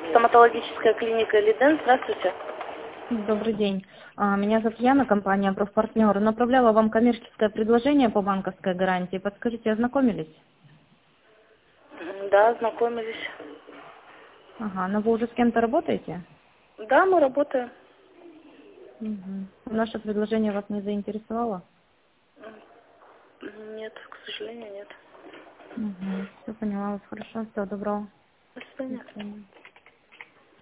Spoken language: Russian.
Стоматологическая клиника Лиден. Здравствуйте. Добрый день. Меня зовут Яна, компания «Профпартнер». Направляла вам коммерческое предложение по банковской гарантии. Подскажите, ознакомились? Да, знакомились. Ага, но вы уже с кем-то работаете? Да, мы работаем. Угу. Наше предложение вас не заинтересовало? Нет, к сожалению, нет. Угу. Все поняла вас. Хорошо, всего доброго. До свидания. До свидания.